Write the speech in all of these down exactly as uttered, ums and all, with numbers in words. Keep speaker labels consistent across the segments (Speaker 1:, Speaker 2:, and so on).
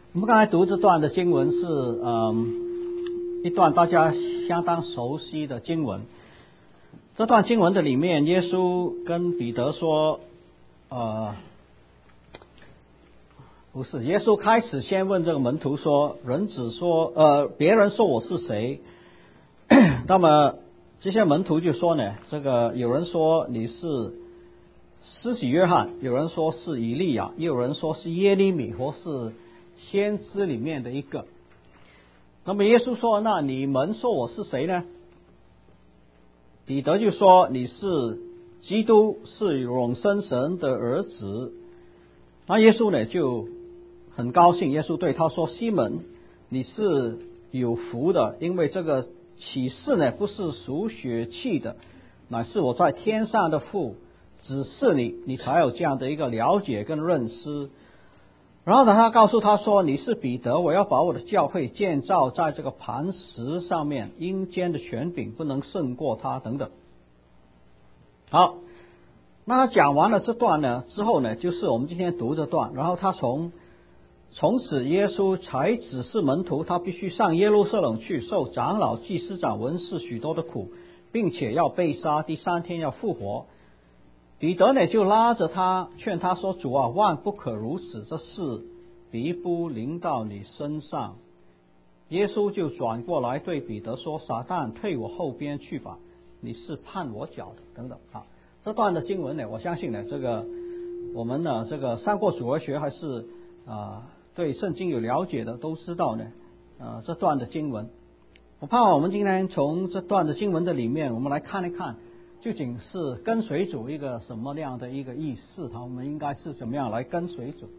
Speaker 1: 我们刚才读这段的经文是嗯一段大家相当熟悉的经文。这段经文的里面，耶稣跟彼得说，呃，不是，耶稣开始先问这个门徒说，人子说，呃，别人说我是谁？那么这些门徒就说呢，这个有人说你是施洗约翰，有人说是以利亚，也有人说是耶利米或是先知里面的一个。那么耶稣说，那你们说我是谁呢？彼得就说，你是基督，是永生神的儿子。那耶稣呢就很高兴，耶稣对他说，西门，你是有福的，因为这个启示呢不是属血气的，乃是我在天上的父指示你，你才有这样的一个了解跟认识。然后呢，他告诉他说，你是彼得，我要把我的教会建造在这个磐石上面，阴间的权柄不能胜过他，等等。好，那他讲完了这段呢之后呢，就是我们今天读这段。然后他从从此耶稣才指示门徒，他必须上耶路撒冷去，受长老、祭司长、文士许多的苦，并且要被杀，第三天要复活。彼得呢就拉着他劝他说，主啊，万不可如此，这事必不临到你身上。耶稣就转过来对彼得说，撒旦，退我后边去吧，你是绊我脚的，等等啊。这段的经文呢，我相信呢，这个我们呢这个上过主日学还是啊、呃、对圣经有了解的都知道呢，呃这段的经文。我盼望我们今天从这段的经文的里面，我们来看一看究竟是跟随主一个什么样的一个意思，我们应该是怎么样来跟随主。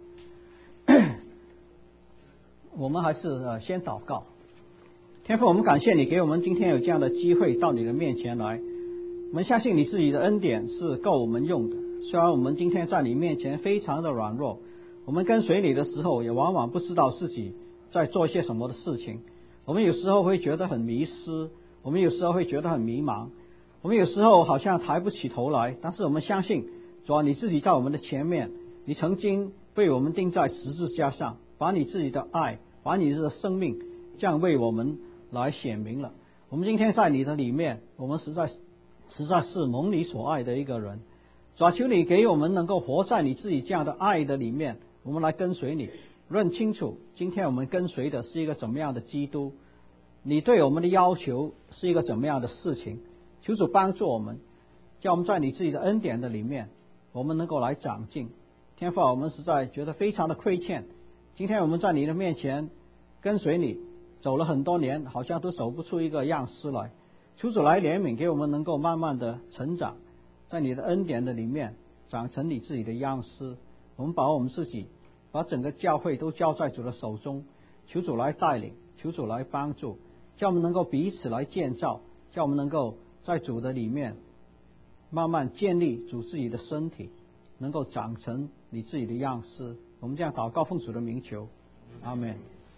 Speaker 1: 我们还是呃先祷告。天父，我们感谢你给我们今天有这样的机会到你的面前来，我们相信你自己的恩典是够我们用的。虽然我们今天在你面前非常的软弱，我们跟随你的时候也往往不知道自己在做些什么的事情，我们有时候会觉得很迷失，我们有时候会觉得很迷茫，我们有时候好像抬不起头来，但是我们相信主啊，你自己在我们的前面，你曾经被我们钉在十字架上，把你自己的爱，把你的生命这样为我们来显明了。我们今天在你的里面，我们实在实在是蒙你所爱的一个人。主啊，求你给我们能够活在你自己这样的爱的里面，我们来跟随你，认清楚今天我们跟随的是一个怎么样的基督，你对我们的要求是一个怎么样的事情。求主帮助我们，叫我们在你自己的恩典的里面，我们能够来长进。天父，我们实在觉得非常的亏欠，今天我们在你的面前跟随你走了很多年，好像都走不出一个样式来。求主来怜悯，给我们能够慢慢的成长，在你的恩典的里面长成你自己的样式。我们把我们自己，把整个教会都交在主的手中，求主来带领，求主来帮助，叫我们能够彼此来建造，叫我们能够在主的里面慢慢建立主自己的身体，能够长成你自己的样式。我们这样祷告，奉主的名求，阿们。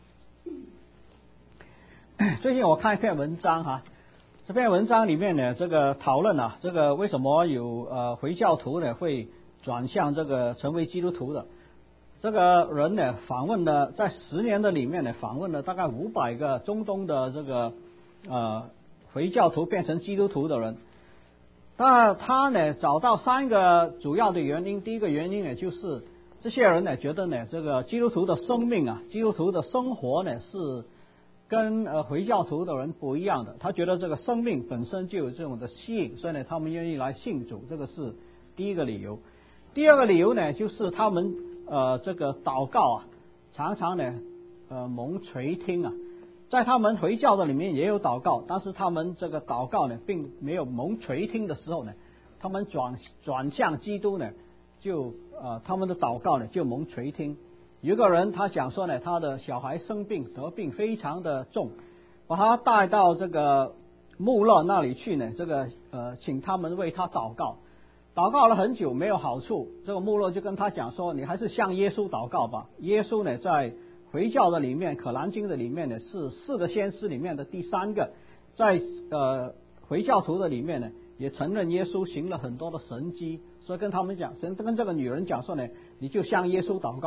Speaker 1: 最近我看一篇文章哈，这篇文章里面呢，这个讨论啊，这个为什么有呃回教徒呢会转向这个成为基督徒的。这个人呢访问了，在十年的里面呢访问了大概五百个中东的这个呃回教徒变成基督徒的人。那他呢找到三个主要的原因。第一个原因呢，就是这些人呢觉得呢，这个基督徒的生命啊，基督徒的生活呢是跟呃回教徒的人不一样的。他觉得这个生命本身就有这种的吸引，所以呢他们愿意来信主，这个是第一个理由。第二个理由呢，就是他们呃这个祷告啊，常常呢呃蒙垂听啊。在他们回教的里面也有祷告，但是他们这个祷告呢并没有蒙垂听的时候呢，他们转转向基督呢，就呃他们的祷告呢就蒙垂听。有一个人他讲说呢，他的小孩生病得病非常的重，把他带到这个穆勒那里去呢，这个呃请他们为他祷告。祷告了很久没有好处，这个穆勒就跟他讲说，你还是向耶稣祷告吧。耶稣呢在回教的里面，可兰经的里面呢是四个先知里面的第三个，在呃回教徒的里面呢也承认耶稣行了很多的神迹，所以跟他们讲，神跟这个女人讲说呢，你就向耶稣祷告吧。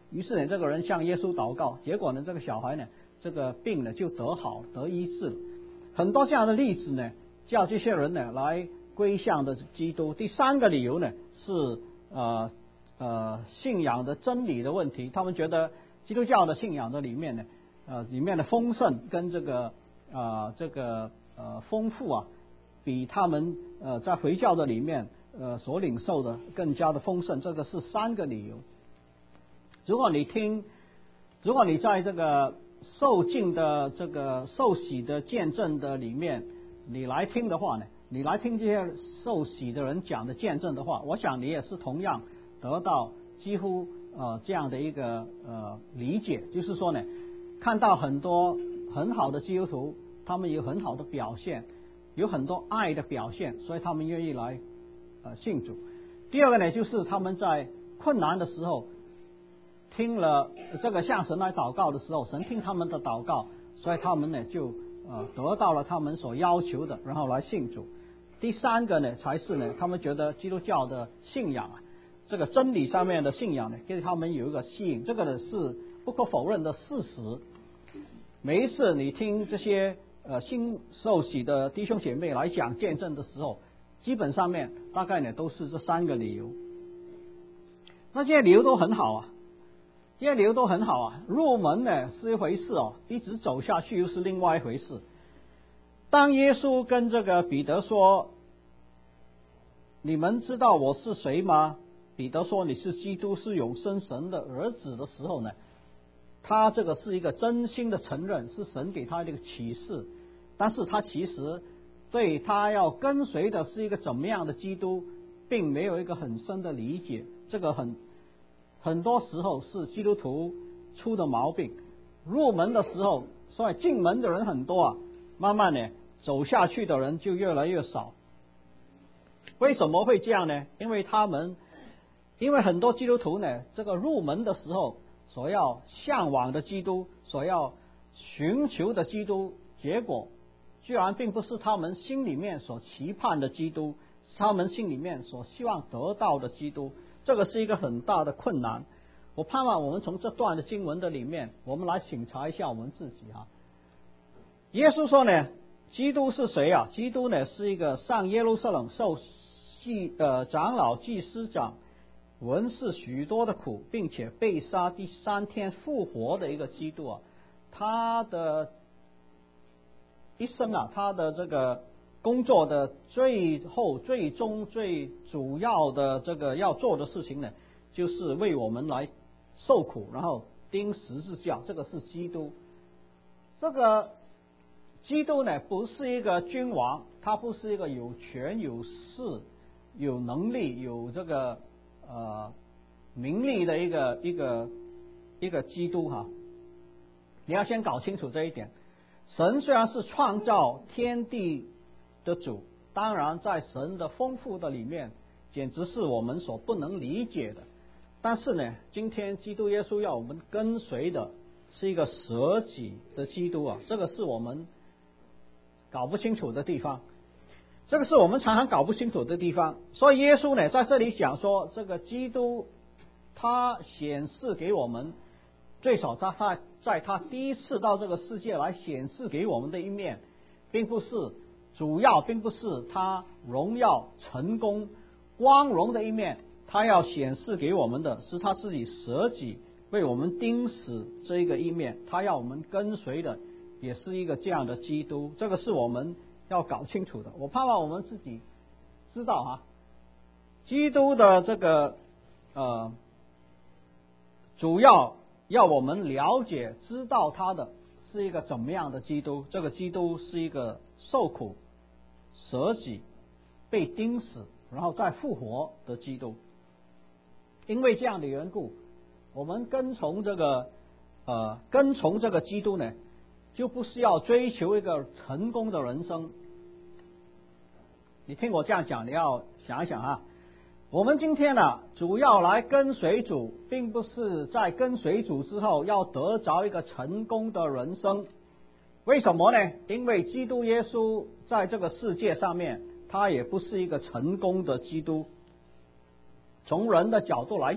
Speaker 1: 于是呢，这个人向耶稣祷告，结果呢，这个小孩呢，这个病呢就得好得医治了。很多这样的例子呢，叫这些人呢来归向的基督。第三个理由呢是呃呃信仰的真理的问题，他们觉得基督教的信仰的里面呢，呃里面的丰盛跟这个啊、呃、这个呃丰富啊，比他们呃在回教的里面呃所领受的更加的丰盛。这个是三个理由。如果你听，如果你在这个受尽的这个受洗的见证的里面，你来听的话呢，你来听这些受洗的人讲的见证的话，我想你也是同样得到几乎呃这样的一个呃理解，就是说呢，看到很多很好的基督徒，他们有很好的表现，有很多爱的表现，所以他们愿意来呃信主。第二个呢，就是他们在困难的时候听了这个向神来祷告的时候，神听他们的祷告，所以他们呢就呃得到了他们所要求的，然后来信主。第三个呢，才是呢，他们觉得基督教的信仰啊，这个真理上面的信仰呢，给他们有一个吸引，这个呢是不可否认的事实。每一次你听这些呃新受洗的弟兄姐妹来讲见证的时候，基本上面大概呢都是这三个理由。那这些理由都很好啊。这些理由都很好啊，入门呢是一回事哦，一直走下去又是另外一回事。当耶稣跟这个彼得说：“你们知道我是谁吗？”彼得说：“你是基督，是永生神的儿子”的时候呢，他这个是一个真心的承认，是神给他的一个启示。但是他其实对他要跟随的是一个怎么样的基督，并没有一个很深的理解。这个很。很多时候是基督徒出的毛病，入门的时候，所以进门的人很多啊，慢慢呢走下去的人就越来越少。为什么会这样呢？因为他们，因为很多基督徒呢，这个入门的时候所要向往的基督，所要寻求的基督，结果居然并不是他们心里面所期盼的基督，是他们心里面所希望得到的基督。这个是一个很大的困难。我盼望我们从这段的经文的里面，我们来省察一下我们自己啊。耶稣说呢，基督是谁啊？基督呢是一个上耶路撒冷受祭呃长老、祭司长、文士许多的苦，并且被杀第三天复活的一个基督啊。他的一生啊，他的这个工作的最后、最终、最主要的这个要做的事情呢，就是为我们来受苦，然后钉十字架。这个是基督。这个基督呢，不是一个君王，他不是一个有权有势、有能力、有这个呃名利的一个一个一个基督哈。你要先搞清楚这一点。神虽然是创造天地的主，当然在神的丰富的里面，简直是我们所不能理解的。但是呢，今天基督耶稣要我们跟随的是一个舍己的基督啊，这个是我们搞不清楚的地方，这个是我们常常搞不清楚的地方。所以耶稣呢在这里讲说，这个基督他显示给我们，最少他他在他第一次到这个世界来显示给我们的一面，并不是主要，并不是他荣耀、成功、光荣的一面，他要显示给我们的是他自己舍己为我们钉死这一个一面，他要我们跟随的也是一个这样的基督，这个是我们要搞清楚的。我盼望我们自己知道哈，基督的这个呃主要要我们了解知道他的是一个怎么样的基督，这个基督是一个受苦、舍己、被钉死然后再复活的基督。因为这样的缘故，我们跟从这个呃跟从这个基督呢，就不是要追求一个成功的人生。你听我这样讲，你要想一想啊，我们今天呢、啊，主要来跟随主，并不是在跟随主之后要得着一个成功的人生。为什么呢？因为基督耶稣在这个世界上面，他也不是一个成功的基督。从人的角度来讲，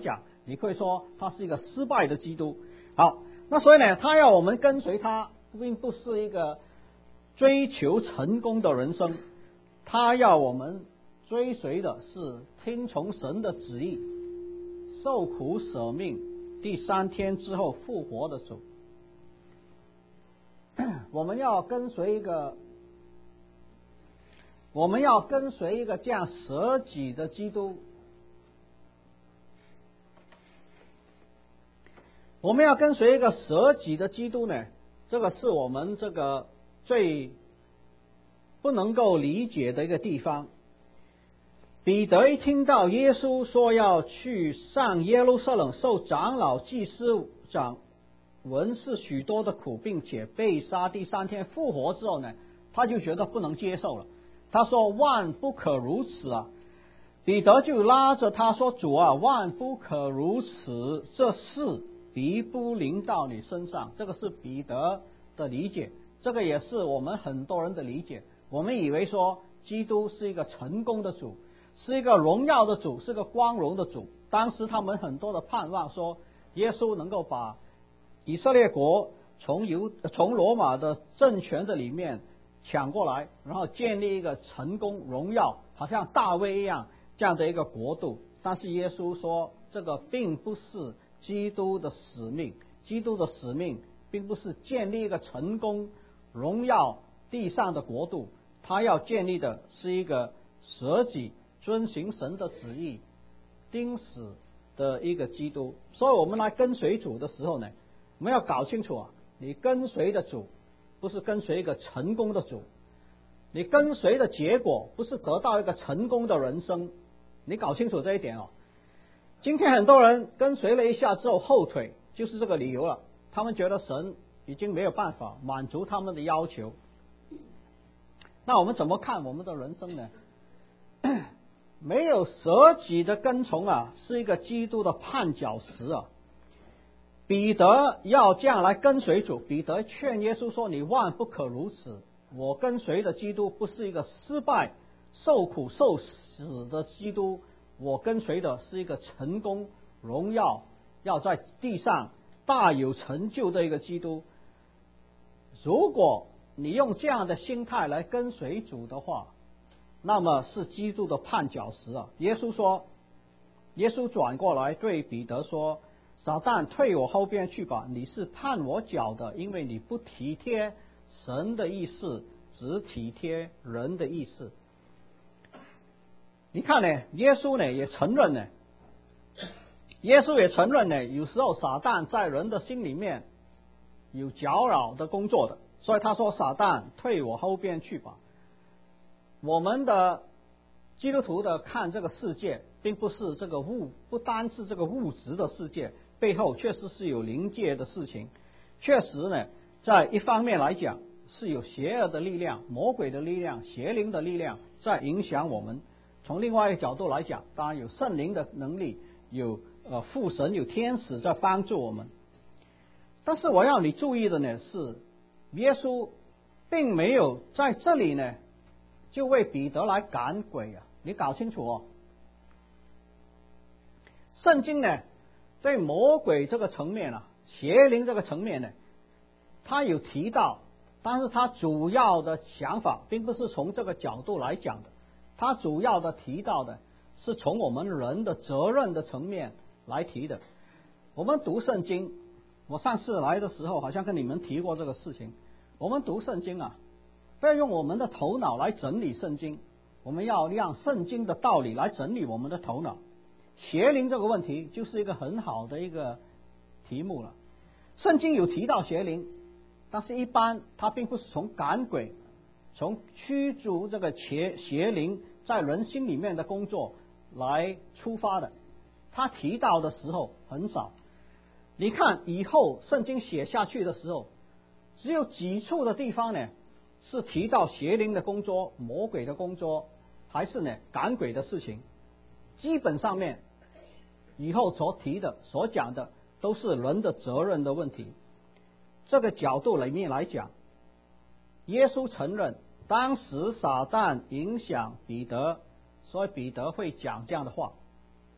Speaker 1: 你可以说他是一个失败的基督。好，那所以呢，他要我们跟随他，并不是一个追求成功的人生，他要我们追随的是听从神的旨意，受苦舍命，第三天之后复活的主。我们要跟随一个，我们要跟随一个这样舍己的基督。我们要跟随一个舍己的基督呢，这个是我们这个最不能够理解的一个地方。彼得一听到耶稣说要去上耶路撒冷受长老、祭司长、文士许多的苦，并且被杀，第三天复活之后呢，他就觉得不能接受了。他说：“万不可如此啊！”彼得就拉着他说：“主啊，万不可如此，这事必不临到你身上。”这个是彼得的理解，这个也是我们很多人的理解。我们以为说基督是一个成功的主，是一个荣耀的主，是个光荣的主。当时他们很多的盼望说，耶稣能够把以色列国从犹从罗马的政权的里面抢过来，然后建立一个成功荣耀，好像大卫一样这样的一个国度。但是耶稣说，这个并不是基督的使命，基督的使命并不是建立一个成功荣耀地上的国度，他要建立的是一个舍己遵行神的旨意钉死的一个基督。所以我们来跟随主的时候呢，我们要搞清楚啊，你跟随的主不是跟随一个成功的主，你跟随的结果不是得到一个成功的人生，你搞清楚这一点哦。今天很多人跟随了一下之后后腿，就是这个理由了。他们觉得神已经没有办法满足他们的要求。那我们怎么看我们的人生呢？没有舍己的跟从啊，是一个基督的绊脚石啊。彼得要这样来跟随主，彼得劝耶稣说：“你万不可如此，我跟随的基督不是一个失败、受苦受死的基督，我跟随的是一个成功、荣耀，要在地上大有成就的一个基督。如果你用这样的心态来跟随主的话，那么是基督的绊脚石啊。”耶稣说，耶稣转过来对彼得说：“撒旦，退我后边去吧！你是绊我脚的，因为你不体贴神的意思，只体贴人的意思。”你看呢，耶稣呢也承认呢，耶稣也承认呢，有时候撒旦在人的心里面有搅扰的工作的，所以他说：“撒旦，退我后边去吧。”我们的基督徒的看这个世界，并不是这个物，不单是这个物质的世界，背后确实是有灵界的事情。确实呢，在一方面来讲，是有邪恶的力量、魔鬼的力量、邪灵的力量在影响我们。从另外一个角度来讲，当然有圣灵的能力，有呃父神、有天使在帮助我们。但是我要你注意的呢是，耶稣并没有在这里呢就为彼得来赶鬼啊！你搞清楚哦。圣经呢对魔鬼这个层面啊，邪灵这个层面呢，他有提到，但是他主要的想法并不是从这个角度来讲的，他主要的提到的是从我们人的责任的层面来提的。我们读圣经，我上次来的时候好像跟你们提过这个事情。我们读圣经啊，不要用我们的头脑来整理圣经，我们要让圣经的道理来整理我们的头脑。邪灵这个问题就是一个很好的一个题目了。圣经有提到邪灵，但是一般它并不是从赶鬼、从驱逐这个邪邪灵在人心里面的工作来出发的，他提到的时候很少。你看以后圣经写下去的时候，只有几处的地方呢是提到邪灵的工作、魔鬼的工作，还是呢赶鬼的事情。基本上面以后所提的、所讲的都是人的责任的问题。这个角度里面来讲，耶稣承认当时撒旦影响彼得，所以彼得会讲这样的话。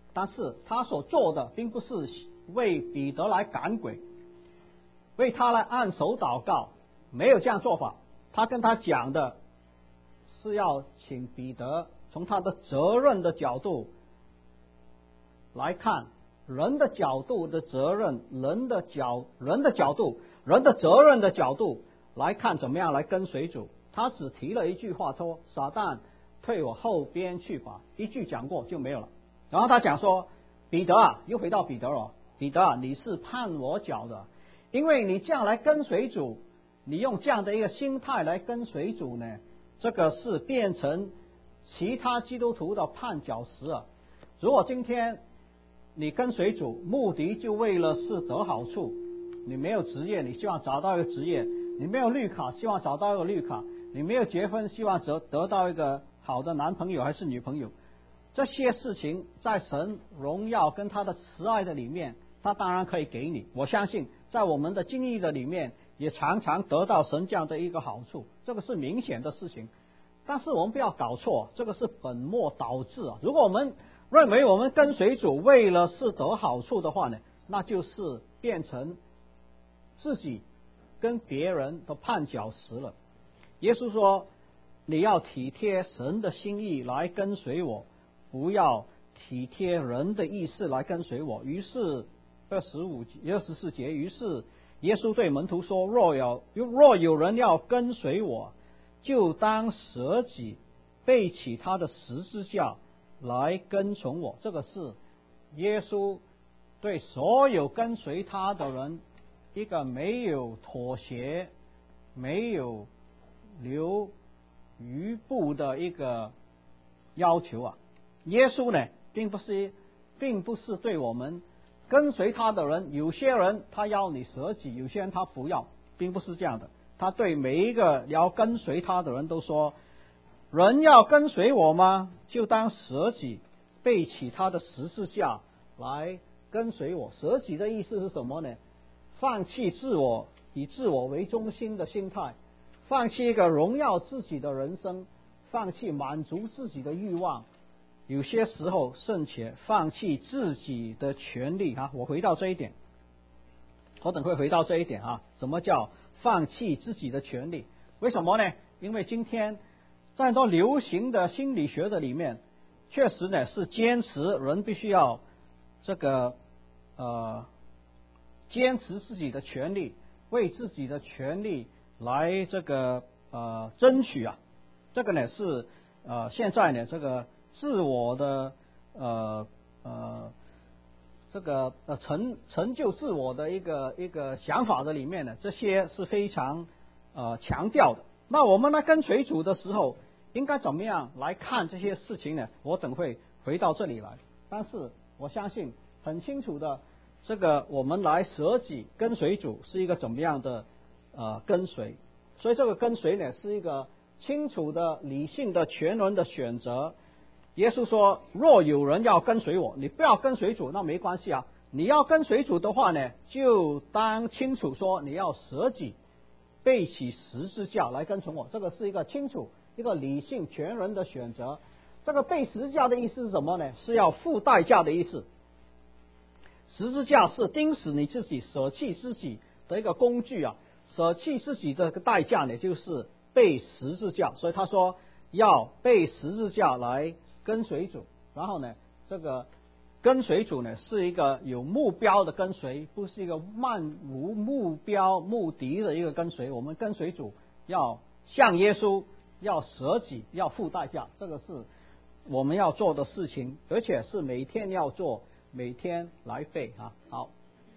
Speaker 1: 但是他所做的并不是为彼得来赶鬼，为他来按手祷告，没有这样做法。他跟他讲的是要请彼得从他的责任的角度来看，人的角度的责任，人的角人的角度，人的责任的角度来看，怎么样来跟随主。他只提了一句话说：“撒旦，退我后边去吧。”一句讲过就没有了。然后他讲说：“彼得啊，又回到彼得了，彼得啊，你是绊我脚的，因为你这样来跟随主，你用这样的一个心态来跟随主呢，这个是变成其他基督徒的绊脚石啊。如果今天你跟随主，目的就为了是得好处，你没有职业，你希望找到一个职业；你没有绿卡，希望找到一个绿卡；你没有结婚，希望得得到一个好的男朋友还是女朋友。这些事情在神荣耀跟他的慈爱的里面，他当然可以给你。我相信在我们的经历的里面，也常常得到神这样的一个好处，这个是明显的事情。但是我们不要搞错，这个是本末倒置啊！如果我们认为我们跟随主为了是得好处的话呢，那就是变成自己跟别人的绊脚石了。耶稣说：“你要体贴神的心意来跟随我，不要体贴人的意思来跟随我。”于是二十五节、二十四节，于是耶稣对门徒说：“若有若有人要跟随我，就当舍己，背起他的十字架来跟从我。”这个是耶稣对所有跟随他的人一个没有妥协、没有留余步的一个要求啊。耶稣呢，并不是并不是对我们跟随他的人，有些人他要你舍己，有些人他不要，并不是这样的。他对每一个要跟随他的人都说：“人要跟随我吗？就当舍己，背起他的十字架来跟随我。”舍己的意思是什么呢？放弃自我，以自我为中心的心态，放弃一个荣耀自己的人生，放弃满足自己的欲望，有些时候甚且放弃自己的权利啊！我回到这一点，我等会回到这一点啊。什么叫放弃自己的权利？为什么呢？因为今天在很多流行的心理学的里面，确实呢是坚持人必须要这个呃坚持自己的权利，为自己的权利来这个呃争取啊。这个呢是呃现在呢这个自我的呃呃这个呃成成就自我的一个一个想法的里面呢，这些是非常呃强调的。那我们来跟随主的时候，应该怎么样来看这些事情呢？我等会回到这里来。但是我相信很清楚的，这个我们来舍己跟随主是一个怎么样的呃跟随？所以这个跟随呢，是一个清楚的、理性的、全人的选择。耶稣说：“若有人要跟随我，你不要跟随主，那没关系啊。你要跟随主的话呢，就当清楚说你要舍己，背起十字架来跟从我。”这个是一个清楚、一个理性、全人的选择。这个背十字架的意思是什么呢？是要付代价的意思。十字架是钉死你自己、舍弃自己的一个工具啊。舍弃自己的代价呢，就是背十字架。所以他说要背十字架来跟随主。然后呢，这个跟随主呢是一个有目标的跟随，不是一个漫无目标目的的一个跟随。我们跟随主要像耶稣，要舍己，要付代价，这个是我们要做的事情，而且是每天要做，每天来背啊。好，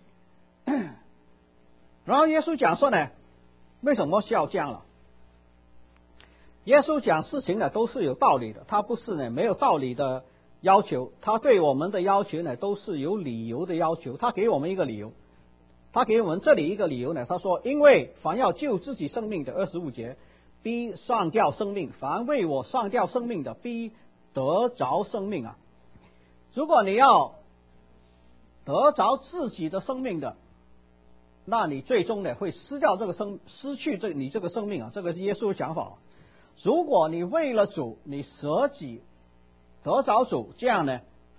Speaker 1: 然后耶稣讲说呢，为什么需要这样了？耶稣讲事情呢都是有道理的，他不是呢没有道理的要求，他对我们的要求呢都是有理由的要求。他给我们一个理由，他给我们这里一个理由呢，他说：“因为凡要救自己生命的，二十五节，必上吊生命；凡为我上吊生命的，必得着生命啊。”如果你要得着自己的生命的，那你最终呢会失掉这个生，失去这你这个生命啊。这个是耶稣的讲法。如果你为了主，你舍己得着主，这样呢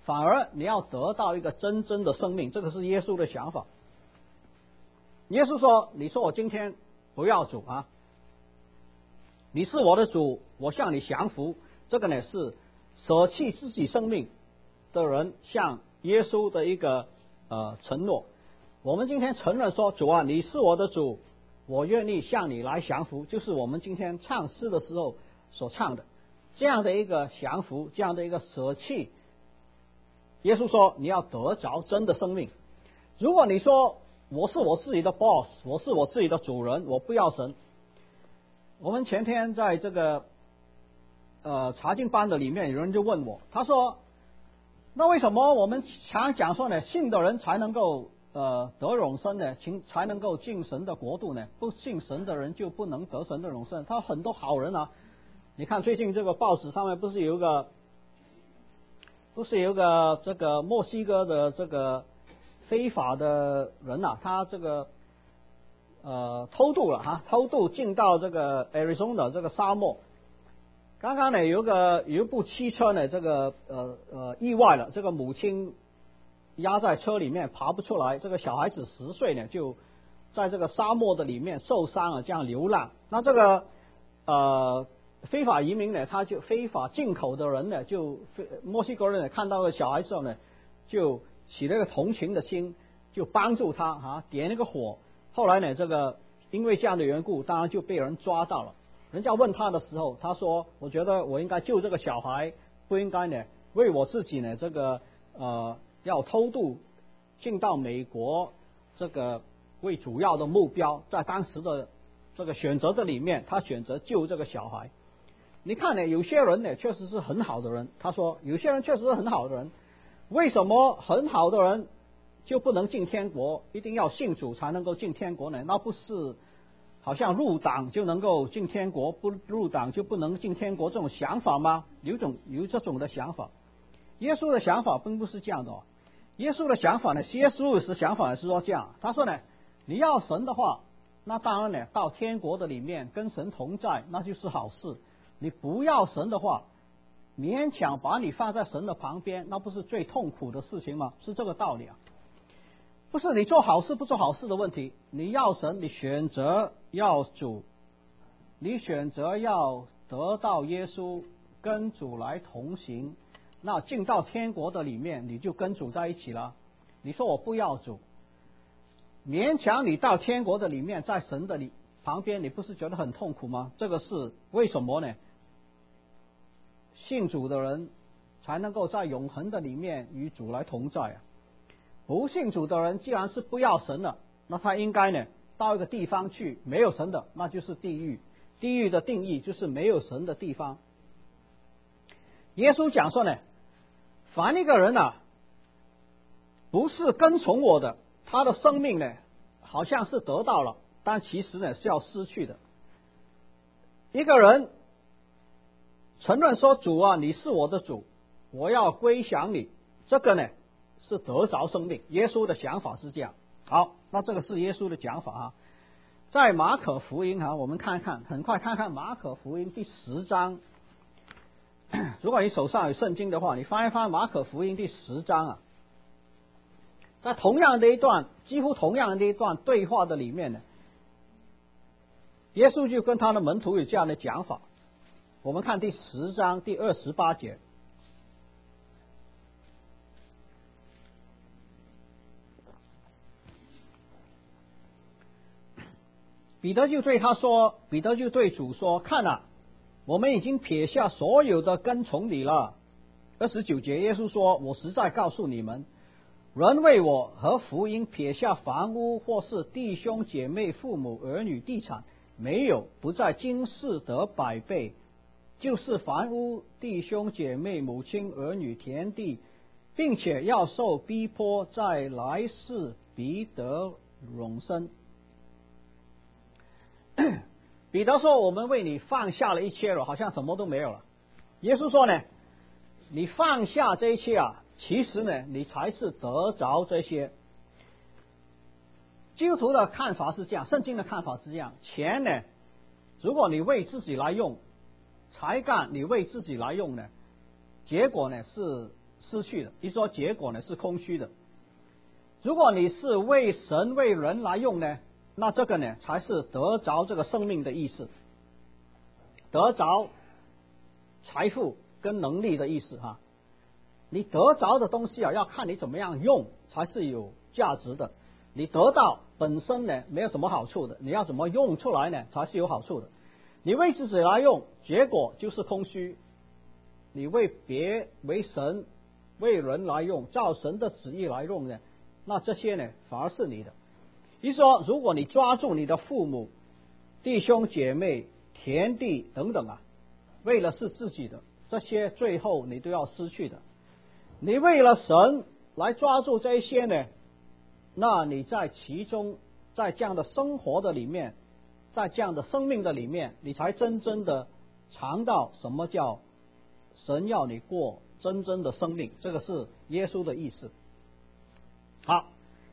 Speaker 1: 反而你要得到一个真正的生命，这个是耶稣的想法。耶稣说：“你说我今天不要主啊，你是我的主，我向你降服。”这个呢是舍弃自己生命的人向耶稣的一个呃承诺。我们今天承认说：“主啊，你是我的主，我愿意向你来降服。”就是我们今天唱诗的时候所唱的这样的一个降服，这样的一个舍弃。耶稣说：“你要得着真的生命。”如果你说我是我自己的 boss， 我是我自己的主人，我不要神。我们前天在这个呃查经班的里面，有人就问我，他说：“那为什么我们常讲说呢，信的人才能够呃得永生呢？才能够进神的国度呢？不信神的人就不能得神的永生？”他很多好人啊，你看最近这个报纸上面不是有一个，不是有一个这个墨西哥的这个非法的人啊，他这个呃偷渡了哈，偷渡进到这个 Arizona 这个沙漠。刚刚呢有一个有一部汽车呢，这个呃呃意外了，这个母亲压在车里面爬不出来，这个小孩子十岁呢就在这个沙漠的里面受伤了，这样流浪。那这个呃非法移民呢，他就非法进口的人呢，就墨西哥人呢看到了小孩之后呢，就起了一个同情的心，就帮助他啊，点那个火。后来呢，这个因为这样的缘故，当然就被人抓到了。人家问他的时候，他说：“我觉得我应该救这个小孩，不应该呢为我自己呢这个呃要偷渡进到美国这个为主要的目标，在当时的这个选择的里面，他选择救这个小孩。”你看呢，有些人呢确实是很好的人，他说有些人确实是很好的人。为什么很好的人就不能进天国，一定要信主才能够进天国呢？那不是好像入党就能够进天国，不入党就不能进天国这种想法吗？有种有这种的想法。耶稣的想法并不是这样的哦。耶稣的想法呢，耶稣的想法是说这样，他说呢，你要神的话，那当然呢，到天国的里面跟神同在，那就是好事。你不要神的话，勉强把你放在神的旁边，那不是最痛苦的事情吗？是这个道理啊。不是你做好事不做好事的问题，你要神，你选择要主，你选择要得到耶稣，跟主来同行，那进到天国的里面，你就跟主在一起了。你说我不要主，勉强你到天国的里面，在神的里旁边，你不是觉得很痛苦吗？这个是为什么呢？信主的人才能够在永恒的里面与主来同在啊。不信主的人既然是不要神了，那他应该呢到一个地方去，没有神的，那就是地狱。地狱的定义就是没有神的地方。耶稣讲说呢，凡一个人啊不是跟从我的，他的生命呢好像是得到了，但其实呢是要失去的。一个人承认说，主啊，你是我的主，我要归降你，这个呢是得着生命。耶稣的想法是这样。好，那这个是耶稣的讲法啊。在马可福音啊，我们看看，很快看看马可福音第十章。如果你手上有圣经的话，你翻一翻马可福音第十章啊，在同样的一段，几乎同样的一段对话的里面呢，耶稣就跟他的门徒有这样的讲法。我们看第十章第二十八节。彼得就对他说，彼得就对主说，看啊，我们已经撇下所有的跟从你了。二十九节，耶稣说，我实在告诉你们，人为我和福音撇下房屋或是弟兄姐妹父母儿女地产，没有不在今世得百倍，就是房屋弟兄姐妹母亲儿女田地，并且要受逼迫，在来世必得永生。彼得说，我们为你放下了一切了，好像什么都没有了。耶稣说呢，你放下这一切啊，其实呢你才是得着这些。基督徒的看法是这样，圣经的看法是这样，钱呢如果你为自己来用，才干你为自己来用呢，结果呢是失去的，一说结果呢是空虚的。如果你是为神为人来用呢，那这个呢才是得着这个生命的意思，得着财富跟能力的意思哈。你得着的东西啊，要看你怎么样用才是有价值的。你得到本身呢没有什么好处的，你要怎么用出来呢才是有好处的。你为自己来用，结果就是空虚。你为别为神为人来用，照神的旨意来用呢，那这些呢反而是你的。比如说，如果你抓住你的父母、弟兄姐妹、田地等等啊，为了是自己的，这些最后你都要失去的。你为了神来抓住这一些呢，那你在其中，在这样的生活的里面，在这样的生命的里面，你才真正的尝到什么叫神要你过真正的生命，这个是耶稣的意思。好，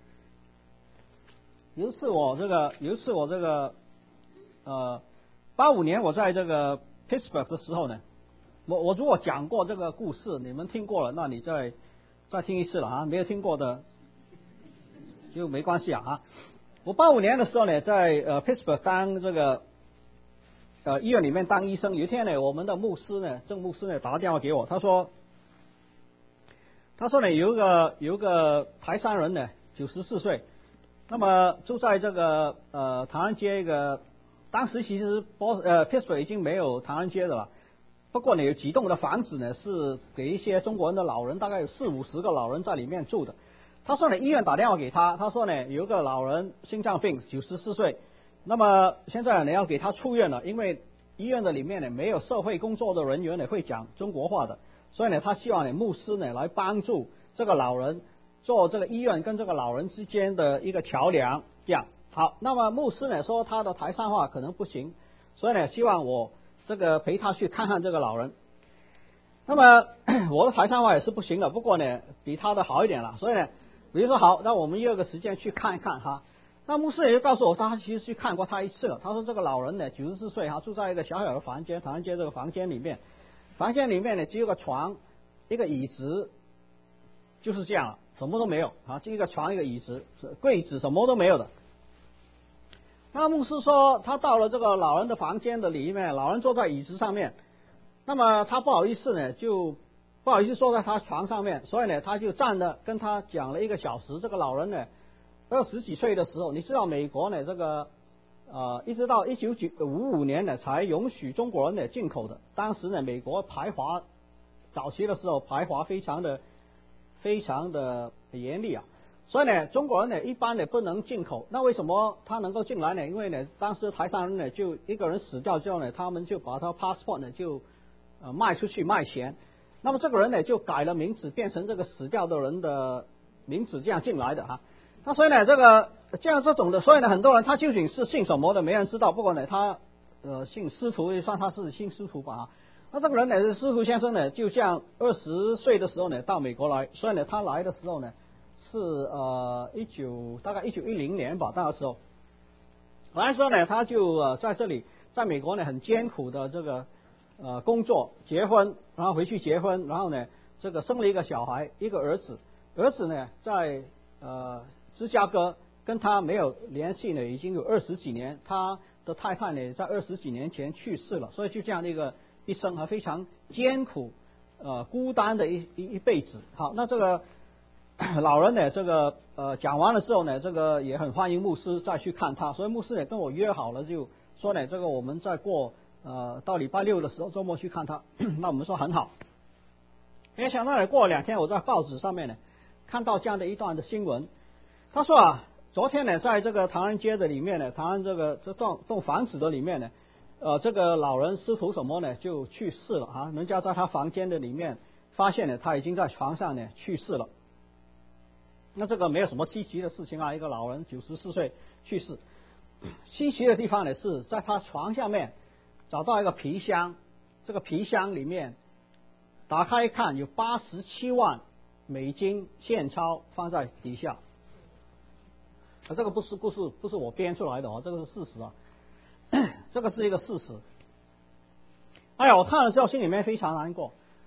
Speaker 1: 有一次我这个有一次我这个呃八五年我在这个 Pittsburgh 的时候呢，我我如果讲过这个故事，你们听过了，那你再再听一次了啊，没有听过的就没关系啊啊。我八五年的时候呢，在呃 Pittsburgh 当这个呃医院里面当医生，有一天呢，我们的牧师呢，郑牧师呢打个电话给我，他说他说呢有一个有一个台山人呢，九十四岁，那么住在这个呃唐人街一个，当时其实波呃 Pittsburgh 已经没有唐人街的了。不过呢，有几栋的房子呢是给一些中国人的老人，大概有四五十个老人在里面住的。他说呢，医院打电话给他，他说呢，有一个老人心脏病，九十四岁，那么现在呢要给他出院了，因为医院的里面呢没有社会工作的人员呢会讲中国话的，所以呢他希望呢牧师呢来帮助这个老人，做这个医院跟这个老人之间的一个桥梁。这样好，那么牧师呢说他的台山话可能不行，所以呢希望我这个陪他去看看这个老人。那么我的台山话也是不行的，不过呢比他的好一点了，所以呢我就说好，那我们约个时间去看一看哈。那牧师也就告诉我，他其实去看过他一次了。他说这个老人呢九十四岁哈，住在一个小小的房间，唐人街这个房间里面，房间里面呢只有个床，一个椅子，就是这样了，什么都没有啊，就一个床一个椅子，柜子什么都没有的。那牧师说，他到了这个老人的房间的里面，老人坐在椅子上面，那么他不好意思呢，就不好意思坐在他床上面，所以呢，他就站着跟他讲了一个小时。这个老人呢，二十几岁的时候，你知道美国呢，这个呃，一直到一九五五年呢，才允许中国人呢进口的。当时呢，美国排华早期的时候，排华非常的非常的严厉啊。所以呢，中国人呢一般呢不能进口。那为什么他能够进来呢？因为呢，当时台山人呢就一个人死掉之后呢，他们就把他 passport 呢就呃卖出去卖钱。那么这个人呢就改了名字，变成这个死掉的人的名字，这样进来的哈。那所以呢，这个这样这种的，所以呢，很多人他究竟是姓什么的，没人知道。不过呢，他呃姓司徒，也算他是姓司徒吧。那这个人呢是司徒先生呢，就这样二十岁的时候呢到美国来。所以呢，他来的时候呢。是呃一九大概一九一零年吧，那个时候来的时候呢，他就呃在这里，在美国呢很艰苦的这个呃工作，结婚，然后回去结婚，然后呢这个生了一个小孩，一个儿子，儿子呢在呃芝加哥，跟他没有联系呢，已经有二十几年，他的太太呢在二十几年前去世了，所以就这样的一个一生啊非常艰苦呃孤单的一一一辈子。好，那这个。老人呢，这个呃讲完了之后呢，这个也很欢迎牧师再去看他，所以牧师也跟我约好了，就说呢，这个我们再过呃到礼拜六的时候周末去看他。那我们说很好。没想到呢，过了两天，我在报纸上面呢看到这样的一段的新闻，他说啊，昨天呢，在这个唐人街的里面呢，唐人这个这栋栋房子的里面呢，呃，这个老人司徒什么呢就去世了啊，人家在他房间的里面发现呢，他已经在床上呢去世了。那这个没有什么稀奇的事情啊，一个老人九十四岁去世。稀奇的地方呢是在他床下面找到一个皮箱，这个皮箱里面打开一看，有八十七万美金现钞放在底下。啊，这个不是故事，不是我编出来的哦，这个是事实啊，这个是一个事实。哎呀，我看了之后心里面非常难过。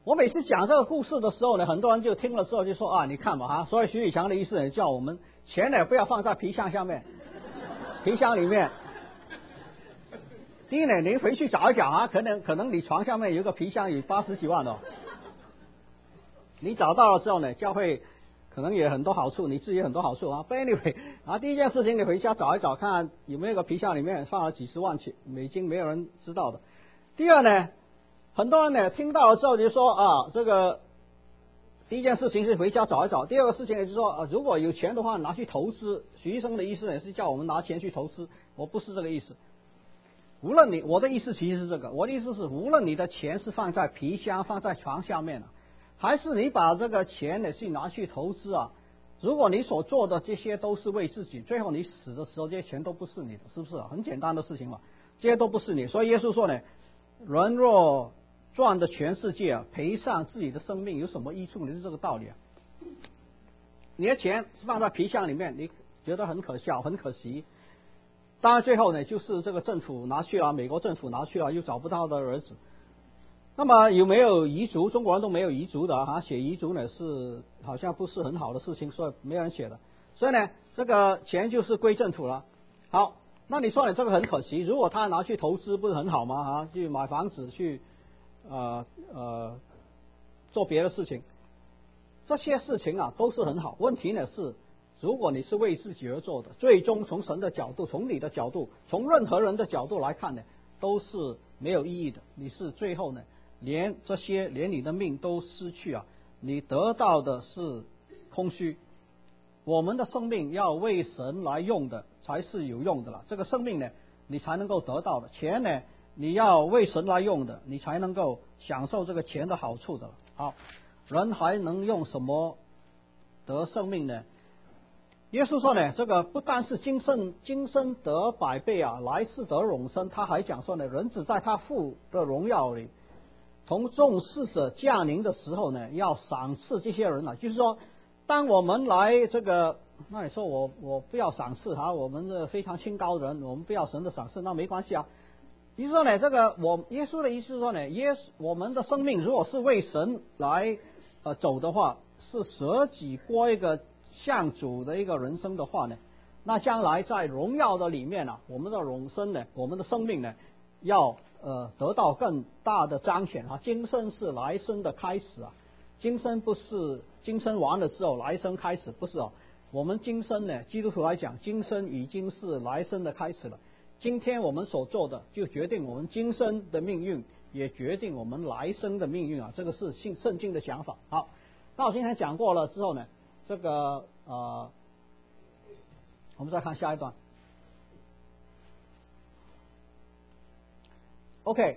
Speaker 1: 我每次讲这个故事的时候呢，很多人就听了之后就说啊，你看嘛哈，所以徐宇强的意思呢，叫我们钱呢不要放在皮箱下面，皮箱里面。第一呢，您回去找一找啊，可能可能你床下面有个皮箱有八十几万哦。你找到了之后呢，教会可能也很多好处，你自己也很多好处啊。But anyway 啊，第一件事情你回家找一找，看有没有个皮箱里面放了几十万美金，没有人知道的。第二呢，很多人呢听到了之后就说啊，这个第一件事情是回家找一找，第二个事情呢就是说啊，如果有钱的话拿去投资。徐医生的意思呢是叫我们拿钱去投资，我不是这个意思。无论你，我的意思其实是这个，我的意思是，无论你的钱是放在皮箱、放在床下面了，还是你把这个钱呢是拿去投资啊，如果你所做的这些都是为自己，最后你死的时候，这些钱都不是你的，是不是啊？很简单的事情嘛，这些都不是你。所以耶稣说呢，人若赚的全世界啊，赔上自己的生命，有什么益处？你是这个道理啊。你的钱是放在皮箱里面，你觉得很可笑、很可惜。当然最后呢，就是这个政府拿去了，美国政府拿去了，又找不到的儿子。那么有没有遗嘱？中国人都没有遗嘱的啊，写遗嘱呢是好像不是很好的事情，所以没人写的。所以呢，这个钱就是归政府了。好，那你说呢？这个很可惜，如果他拿去投资，不是很好吗？啊，去买房子，去呃呃做别的事情，这些事情啊都是很好。问题呢是，如果你是为自己而做的，最终从神的角度，从你的角度，从任何人的角度来看呢，都是没有意义的。你是最后呢，连这些，连你的命都失去啊，你得到的是空虚。我们的生命要为神来用的，才是有用的了。这个生命呢，你才能够得到的。钱呢，你要为神来用的，你才能够享受这个钱的好处的。好，人还能用什么得生命呢？耶稣说呢，这个不单是今生今生得百倍啊，来世得永生。他还讲说呢，人子在他父的荣耀里，同众使者降临的时候呢，要赏赐这些人啊。就是说，当我们来这个，那你说我我不要赏赐哈，我们的非常清高的人，我们不要神的赏赐，那没关系啊。意思说呢，这个我耶稣的意思是说呢，耶稣我们的生命如果是为神来呃走的话，是舍己过一个向主的一个人生的话呢，那将来在荣耀的里面啊，我们的永生呢，我们的生命呢，要呃得到更大的彰显啊。今生是来生的开始啊，今生不是今生完了之后来生开始，不是哦。我们今生呢，基督徒来讲，今生已经是来生的开始了。今天我们所做的，就决定我们今生的命运，也决定我们来生的命运啊。这个是信圣经的想法。好，那我今天讲过了之后呢，这个呃，我们再看下一段。OK，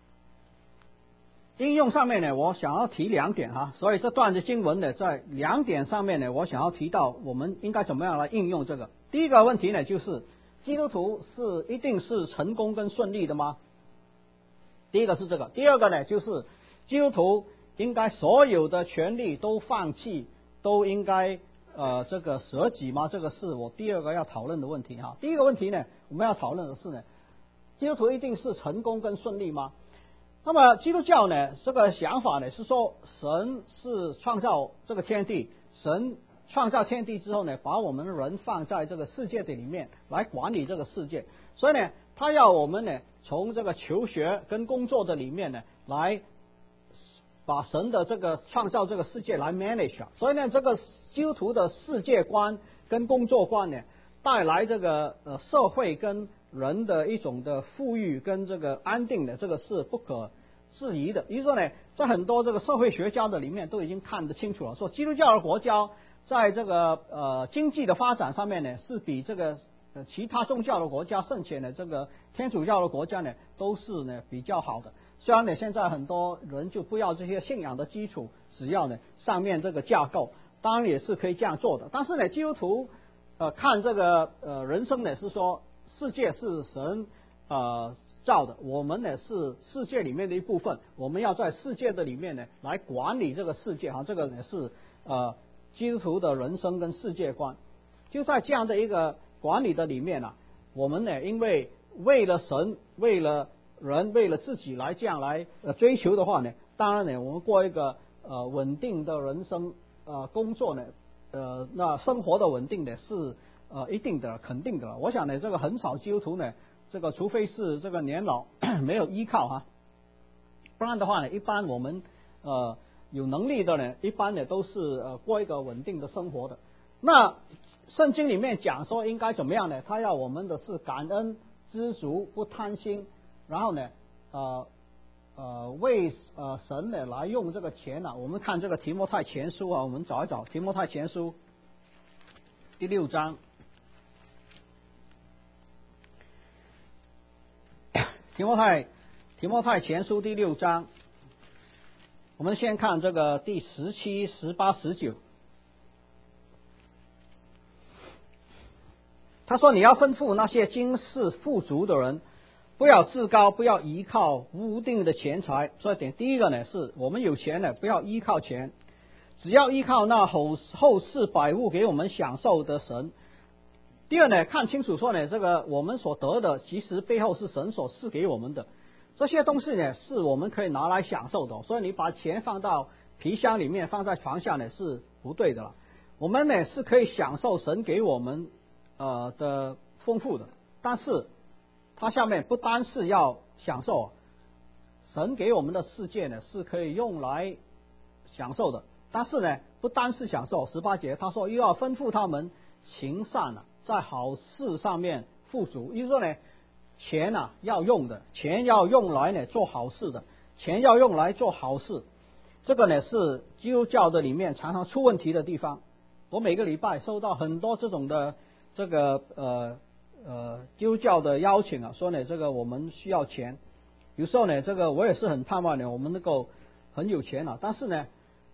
Speaker 1: 应用上面呢，我想要提两点哈，所以这段的经文呢，在两点上面呢，我想要提到我们应该怎么样来应用这个。第一个问题呢，就是基督徒是一定是成功跟顺利的吗？第一个是这个。第二个呢，就是基督徒应该所有的权利都放弃，都应该呃这个舍己吗？这个是我第二个要讨论的问题哈。第一个问题呢，我们要讨论的是呢，基督徒一定是成功跟顺利吗？那么基督教呢，这个想法呢是说，神是创造这个天地，神创造天地之后呢，把我们人放在这个世界的里面来管理这个世界，所以呢，他要我们呢从这个求学跟工作的里面呢，来把神的这个创造这个世界来 manage。所以呢，这个基督徒的世界观跟工作观呢，带来这个呃社会跟人的一种的富裕跟这个安定的，这个是不可质疑的。也就是说呢，在很多这个社会学家的里面都已经看得清楚了，说基督教的国家在这个呃经济的发展上面呢，是比这个呃其他宗教的国家，甚至呢这个天主教的国家呢，都是呢比较好的。虽然呢现在很多人就不要这些信仰的基础，只要呢上面这个架构，当然也是可以这样做的。但是呢，基督徒呃看这个呃人生呢是说，世界是神呃造的，我们呢是世界里面的一部分，我们要在世界的里面呢来管理这个世界哈，这个呢是呃基督徒的人生跟世界观。就在这样的一个管理的里面啊，我们呢因为为了神，为了人，为了自己来这样来呃追求的话呢， 当然呢，我们过一个呃稳定的人生呃工作呢，呃那生活的稳定呢是呃一定的肯定的了。我想呢，这个很少基督徒呢，这个除非是这个年老没有依靠哈，不然的话呢，一般我们呃有能力的呢，一般呢都是呃过一个稳定的生活的。那圣经里面讲说应该怎么样呢？他要我们的是感恩、知足、不贪心，然后呢，呃呃为呃神呢来用这个钱啊。我们看这个提摩太前书啊，我们找一找提摩太前书第六章。提摩太提摩太前书第六章，我们先看这个第十七、十八、十九。他说：“你要吩咐那些今世富足的人，不要自高，不要依靠无定的钱财。所以点第一个呢，是我们有钱呢，不要依靠钱，只要依靠那后后世百物给我们享受的神。第二呢，看清楚说呢，这个我们所得的，其实背后是神所赐给我们的。这些东西呢，是我们可以拿来享受的。所以你把钱放到皮箱里面，放在床下呢，是不对的了。我们呢是可以享受神给我们呃的丰富的，但是它下面不单是要享受，神给我们的世界呢是可以用来享受的，但是呢不单是享受。十八节他说又要吩咐他们行善啊，在好事上面富足。意思说呢，钱啊要用的，钱要用来呢做好事的，钱要用来做好事。这个呢是基督教的里面常常出问题的地方。我每个礼拜收到很多这种的这个呃呃基督教的邀请啊，说呢这个我们需要钱。有时候呢，这个我也是很盼望呢，我们能够很有钱啊。但是呢，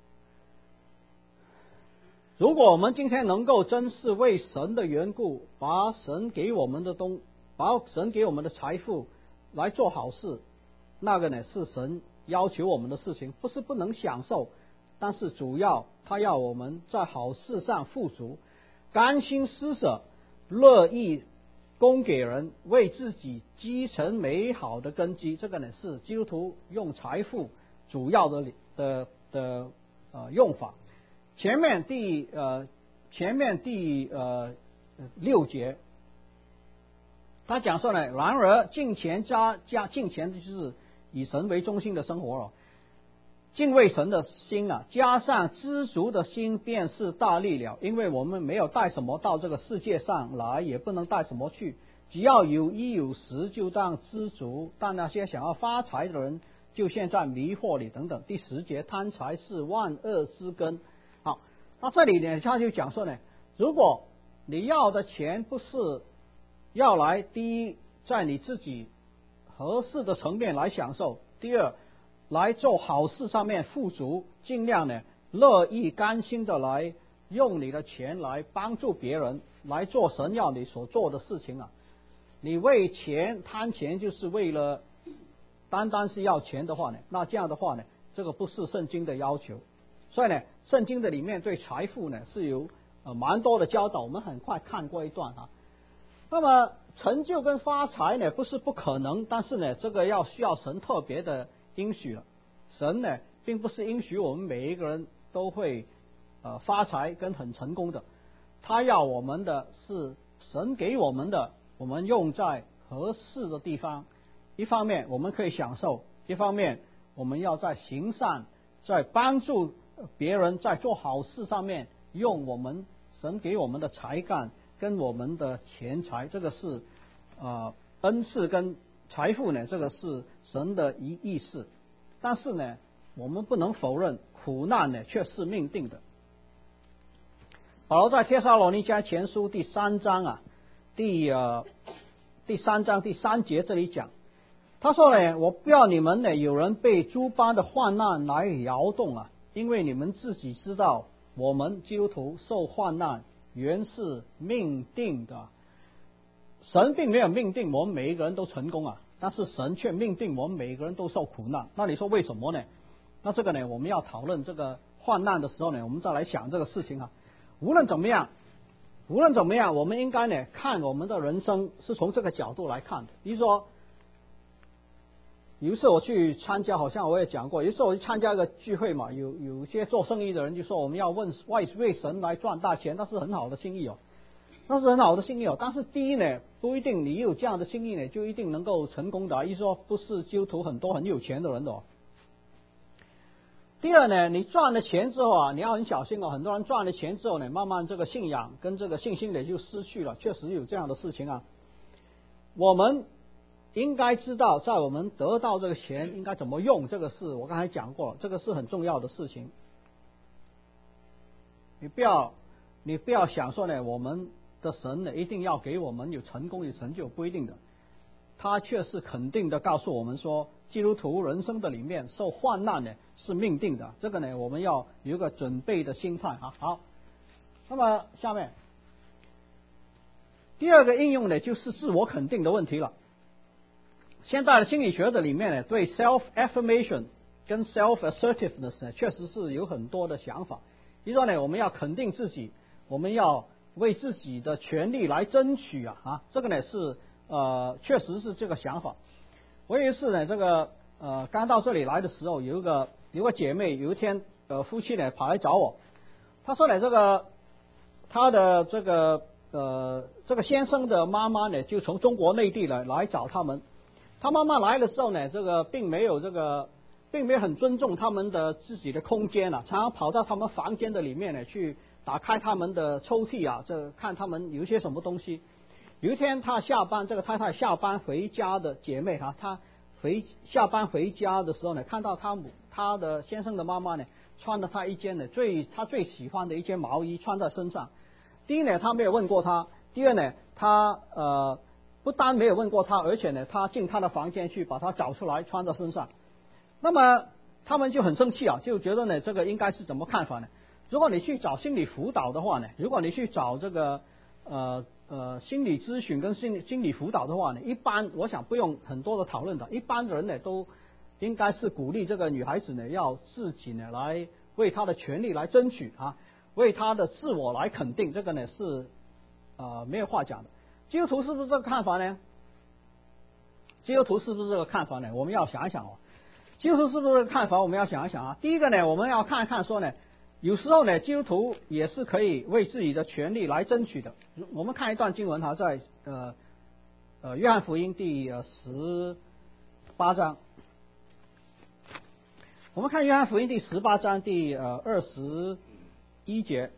Speaker 1: 如果我们今天能够真是为神的缘故，把神给我们的东，把神给我们的财富来做好事，那个呢是神要求我们的事情，不是不能享受，但是主要他要我们在好事上富足，甘心施舍，乐意供给人，为自己积成美好的根基。这个呢是基督徒用财富主要的的的呃用法。前面第呃前面第呃六节，他讲说呢，然而敬虔加加敬虔就是以神为中心的生活了。敬畏神的心啊，加上知足的心，便是大力了。因为我们没有带什么到这个世界上来，也不能带什么去，只要有衣有食，就当知足。但那些想要发财的人，就陷在迷惑里。等等。第十节，贪财是万恶之根。好，那这里呢，他就讲说呢，如果你要的钱不是要来，第一，在你自己合适的层面来享受；第二，来做好事上面富足，尽量呢乐意甘心的来用你的钱来帮助别人，来做神要你所做的事情啊。你为钱贪钱，就是为了单单是要钱的话呢，那这样的话呢，这个不是圣经的要求。所以呢，圣经的里面对财富呢是有呃蛮多的教导，我们很快看过一段啊。那么成就跟发财呢不是不可能，但是呢这个要需要神特别的应许了。神呢并不是应许我们每一个人都会呃发财跟很成功的，他要我们的是神给我们的，我们用在合适的地方。一方面我们可以享受，一方面我们要在行善，在帮助别人，在做好事上面用我们神给我们的才干跟我们的钱财。这个是呃恩赐跟财富呢，这个是神的一意思。但是呢，我们不能否认苦难呢却是命定的。保罗在帖撒罗尼迦前书第三章啊，第呃第三章第三节这里讲，他说呢，我不要你们呢有人被诸般的患难来摇动啊，因为你们自己知道，我们基督徒受患难原是命定的。神并没有命定我们每一个人都成功啊，但是神却命定我们每一个人都受苦难。那你说为什么呢？那这个呢，我们要讨论这个患难的时候呢，我们再来想这个事情啊。无论怎么样，无论怎么样，我们应该呢看我们的人生是从这个角度来看的。比如说， 有一次我去参加，好像我也讲过，有一次我去参加一个聚会嘛，有有些做生意的人就说我们要问为为神来赚大钱，那是很好的心意哦，那是很好的心意哦。但是第一呢，不一定你有这样的心意呢，就一定能够成功的。意思说不是基督徒很多很有钱的人的哦。第二呢，你赚了钱之后啊，你要很小心哦。很多人赚了钱之后呢，慢慢这个信仰跟这个信心呢就失去了，确实有这样的事情啊。我们应该知道，在我们得到这个钱应该怎么用，这个是我刚才讲过了，这个是很重要的事情。你不要，你不要想说呢，我们的神呢一定要给我们有成功有成就，不一定的。他却是肯定的告诉我们说，基督徒人生的里面受患难呢是命定的，这个呢我们要有一个准备的心态啊。好，那么下面第二个应用呢就是自我肯定的问题了。现代的心理学的里面呢，对 self affirmation 跟 self assertiveness 呢确实是有很多的想法。比如说呢，我们要肯定自己，我们要为自己的权利来争取啊啊，这个呢是呃确实是这个想法。我有一次呢，这个呃刚到这里来的时候，有一个有个姐妹，有一天呃夫妻呢跑来找我，她说呢，这个她的这个呃这个先生的妈妈呢就从中国内地来来找他们。他妈妈来的时候呢，这个并没有这个，并没有很尊重他们的自己的空间啊，常常跑到他们房间的里面呢去打开他们的抽屉啊，这看他们有一些什么东西。有一天他下班，这个太太下班回家的姐妹哈，她回下班回家的时候呢，看到他母他的先生的妈妈呢穿了他一件呢最他最喜欢的一件毛衣穿在身上。第一呢，他没有问过他；第二呢，他呃。不单没有问过他，而且呢，他进他的房间去把他找出来穿在身上。那么他们就很生气啊，就觉得呢，这个应该是怎么看法呢？如果你去找心理辅导的话呢，如果你去找这个呃呃心理咨询跟心理心理辅导的话呢，一般我想不用很多的讨论的，一般的人呢都应该是鼓励这个女孩子呢要自己呢来为她的权利来争取啊，为她的自我来肯定，这个呢是呃没有话讲的。基督徒是不是这个看法呢？基督徒是不是这个看法呢？我们要想一想哦。基督徒是不是这个看法？我们要想一想啊。第一个呢，我们要看一看说呢，有时候呢，基督徒也是可以为自己的权利来争取的。我们看一段经文哈，在呃呃约翰福音第十八章。我们看约翰福音第十八章第呃二十一节。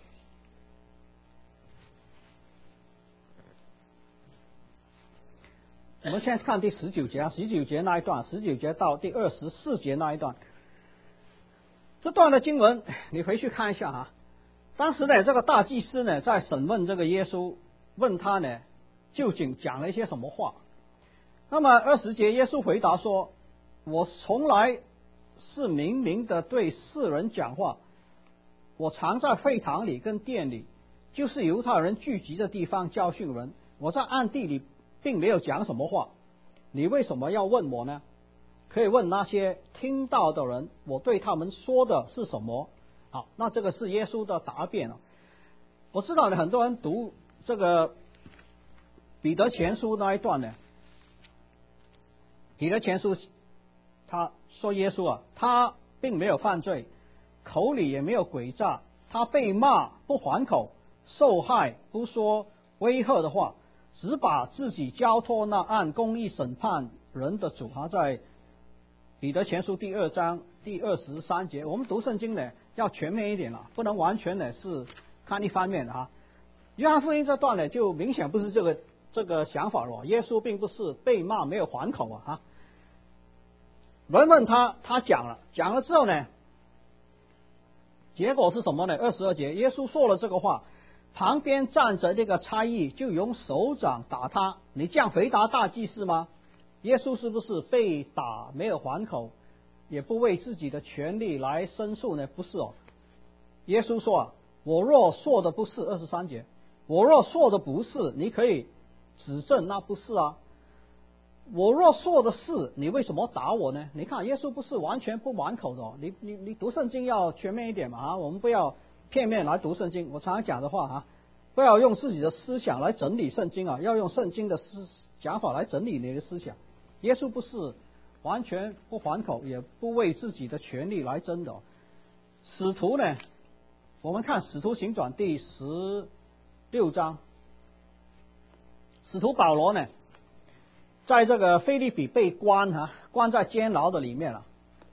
Speaker 1: 我们现在看第十九节啊，十九节那一段，十九节到第二十四节那一段，这段的经文你回去看一下哈。当时呢，这个大祭司呢在审问这个耶稣，问他呢究竟讲了一些什么话。那么二十节，耶稣回答说：“我从来是明明的对世人讲话，我常在会堂里跟殿里，就是犹太人聚集的地方教训人。我在暗地里并没有讲什么话，你为什么要问我呢？可以问那些听到的人，我对他们说的是什么？”好，那这个是耶稣的答辩了。我知道呢，很多人读这个彼得前书那一段呢，彼得前书他说耶稣啊，他并没有犯罪，口里也没有诡诈，他被骂不还口，受害不说威吓的话，只把自己交托那按公义审判人的主。他在彼得前书第二章第二十三节，我们读圣经呢要全面一点了，不能完全呢是看一方面的啊。约翰福音这段呢就明显不是这个这个想法了，耶稣并不是被骂没有还口啊哈。人问他，他讲了，讲了之后呢，结果是什么呢？二十二节，耶稣说了这个话，旁边站着这个差役就用手掌打他。你这样回答大祭司吗？耶稣是不是被打没有还口，也不为自己的权利来申诉呢？不是哦。耶稣说啊，我若说的不是，二十三节，我若说的不是，你可以指证那不是啊。我若说的是，你为什么打我呢？你看耶稣不是完全不还口的哦。你你你读圣经要全面一点嘛啊，我们不要片面来读圣经。我常常讲的话啊，不要用自己的思想来整理圣经啊，要用圣经的思讲法来整理你的思想。耶稣不是完全不还口，也不为自己的权利来争的。使徒呢，我们看《使徒行传》第十六章，使徒保罗呢，在这个腓立比被关啊，关在监牢的里面了。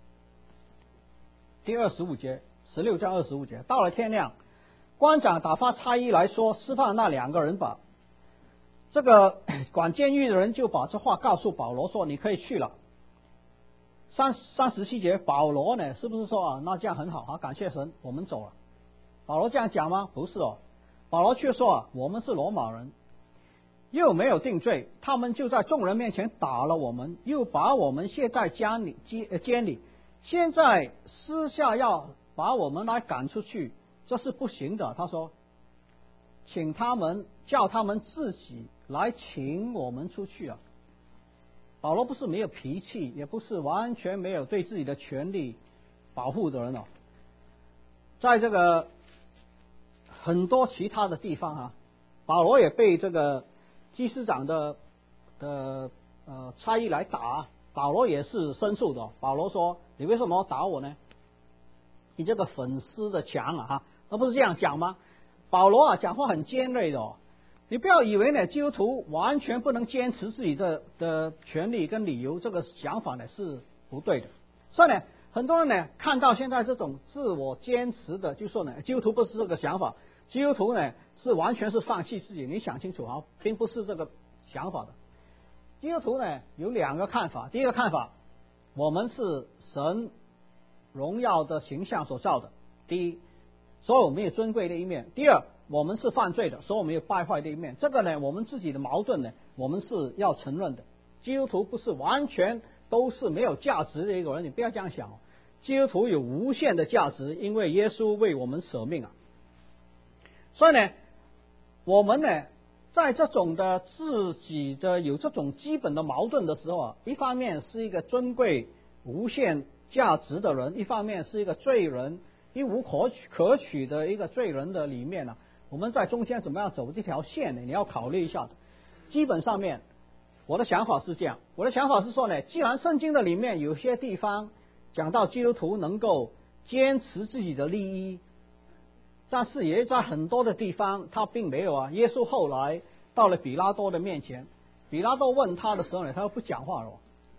Speaker 1: 第二十五节，十六章二十五节，到了天亮，官长打发差役来说，释放那两个人吧。这个管监狱的人就把这话告诉保罗说：“你可以去了。”三三十七节，保罗呢，是不是说啊？那这样很好啊，感谢神，我们走了。保罗这样讲吗？不是哦，保罗却说啊，我们是罗马人，又没有定罪，他们就在众人面前打了我们，又把我们卸在监里监里，现在私下要把我们来赶出去，这是不行的。他说，请他们叫他们自己来请我们出去啊。保罗不是没有脾气，也不是完全没有对自己的权利保护的人哦。在这个很多其他的地方啊，保罗也被这个祭司长的的呃差役来打，保罗也是申诉的。保罗说：“你为什么要打我呢？你这个粉丝的墙啊！”哈，那不是这样讲吗？保罗啊，讲话很尖锐的哦。你不要以为呢，基督徒完全不能坚持自己的的权利跟理由，这个想法呢是不对的。所以呢，很多人呢看到现在这种自我坚持的，就说呢，基督徒不是这个想法，基督徒呢是完全是放弃自己。你想清楚啊，并不是这个想法的。基督徒呢有两个看法，第一个看法，我们是神荣耀的形象所造的，第一，所以我们有尊贵的一面；第二，我们是犯罪的，所以我们有败坏的一面。这个呢，我们自己的矛盾呢，我们是要承认的。基督徒不是完全都是没有价值的一个人，你不要这样想哦。基督徒有无限的价值，因为耶稣为我们舍命啊。所以呢，我们呢，在这种的自己的有这种基本的矛盾的时候啊，一方面是一个尊贵无限价值的人，一方面是一个罪人，一无可取可取的一个罪人的里面呢、啊。我们在中间怎么样走这条线呢？你要考虑一下的。基本上面，我的想法是这样，我的想法是说呢，既然圣经的里面有些地方讲到基督徒能够坚持自己的利益，但是也在很多的地方他并没有啊。耶稣后来到了比拉多的面前，比拉多问他的时候呢，他又不讲话了。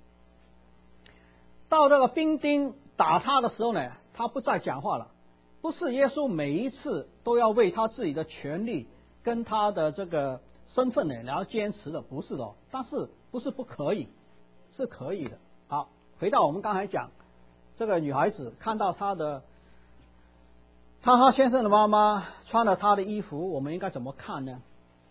Speaker 1: 到这个兵丁打他的时候呢，他不再讲话了。不是耶稣每一次都要为他自己的权利跟他的这个身份呢然后坚持的，不是的。但是不是不可以，是可以的。好，回到我们刚才讲这个女孩子看到她的她和先生的妈妈穿了她的衣服，我们应该怎么看呢？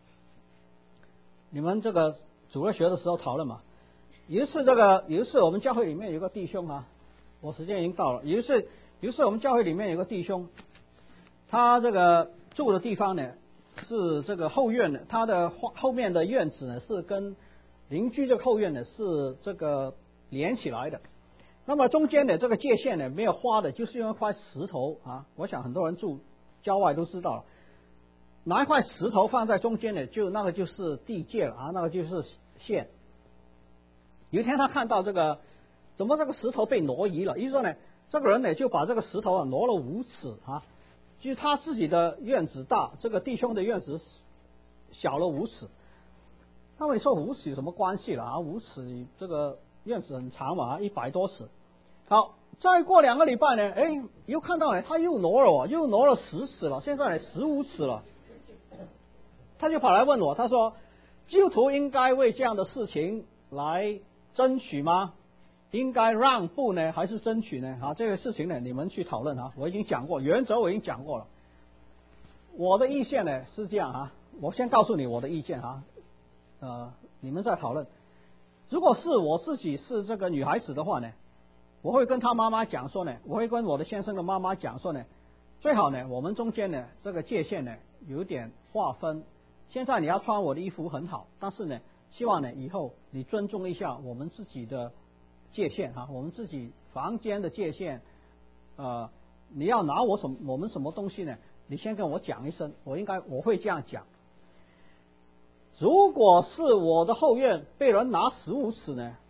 Speaker 1: 你们这个主日学的时候讨论嘛。有一次这个有一次我们教会里面有个弟兄啊，我时间已经到了。有一次有一次我们教会里面有个弟兄，他这个住的地方呢是这个后院的，他的后面的院子呢是跟邻居这个后院呢是这个连起来的。那么中间的这个界限呢没有画的，就是用一块石头啊。我想很多人住郊外都知道了，拿一块石头放在中间呢，就那个就是地界了啊，那个就是线。有一天他看到这个怎么这个石头被挪移了，于是说呢，这个人呢就把这个石头啊挪了五尺啊，就是他自己的院子大，这个弟兄的院子小了五尺。那么你说五尺有什么关系了啊？五尺这个院子很长嘛，一百多尺。好，再过两个礼拜呢，哎，又看到呢，他又挪了，又挪了十尺了，现在十五尺了。他就跑来问我，他说：“基督徒应该为这样的事情来争取吗？应该让步呢，还是争取呢？啊，这个事情呢，你们去讨论啊。我已经讲过，原则我已经讲过了。我的意见呢是这样啊，我先告诉你我的意见啊，呃，你们再讨论。如果是我自己是这个女孩子的话呢，我会跟她妈妈讲说呢，我会跟我的先生的妈妈讲说呢，最好呢，我们中间呢这个界限呢有点划分。现在你要穿我的衣服很好，但是呢，希望呢以后你尊重一下我们自己的界限啊，我们自己房间的界限，呃，你要拿我什么我们什么东西呢？你先跟我讲一声，我应该我会这样讲。如果是我的后院被人拿十五尺呢，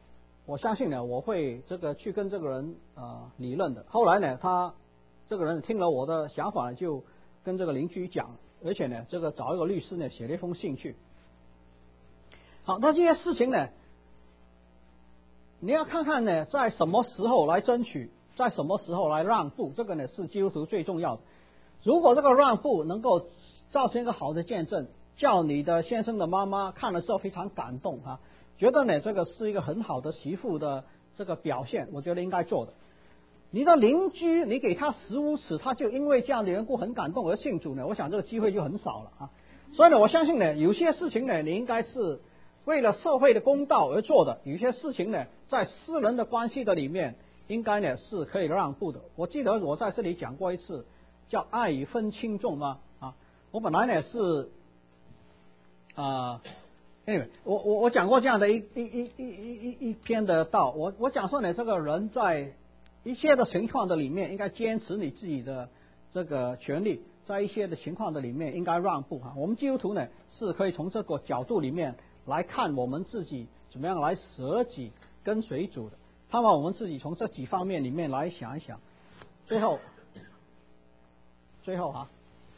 Speaker 1: 我相信呢，我会这个去跟这个人呃理论的。后来呢，他这个人听了我的想法呢，就跟这个邻居讲，而且呢，这个找一个律师呢写了一封信去。好，那这些事情呢，你要看看呢，在什么时候来争取，在什么时候来让步，这个呢是基督徒最重要的。如果这个让步能够造成一个好的见证，叫你的先生的妈妈看了之后非常感动啊，觉得呢这个是一个很好的媳妇的这个表现，我觉得应该做的。你的邻居，你给他十五尺，他就因为这样的缘故很感动而信主呢，我想这个机会就很少了啊。所以呢，我相信呢，有些事情呢，你应该是为了社会的公道而做的；有些事情呢，在私人的关系的里面，应该呢是可以让步的。我记得我在这里讲过一次，叫爱与分轻重嘛啊。我本来呢是啊。anyway， 我我我讲过这样的一一一一一一篇的道，我我讲说呢，这个人在一些的情况的里面，应该坚持你自己的这个权利，在一些的情况的里面，应该让步哈。我们基督徒呢，是可以从这个角度里面来看我们自己怎么样来舍己跟随主的。盼望我们自己从这几方面里面来想一想。最后，最后哈，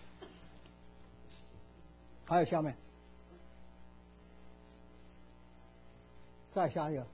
Speaker 1: 还有下面，再下一个。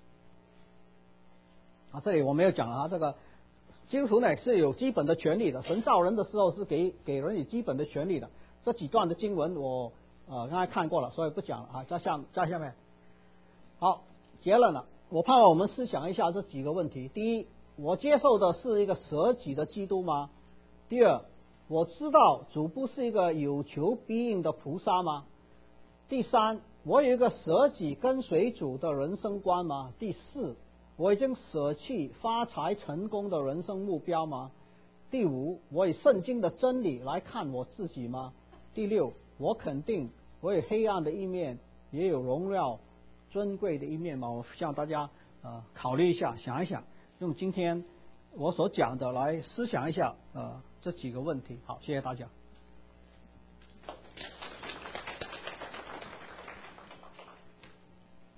Speaker 1: 啊，这里我没有讲啊，这个基督徒呢是有基本的权利的，神造人的时候是给给人以基本的权利的。这几段的经文我呃刚才看过了，所以不讲了啊。在下在下面，好，结论了。我盼望我们思想一下这几个问题：第一，我接受的是一个舍己的基督吗？第二，我知道主不是一个有求必应的菩萨吗？第三，我有一个舍己跟随主的人生观吗？第四，我已经舍弃发财成功的人生目标吗？第五，我以圣经的真理来看我自己吗？第六，我肯定我有黑暗的一面，也有荣耀尊贵的一面吗？我希望大家呃考虑一下，想一想，用今天我所讲的来思想一下呃这几个问题。好，谢谢大家。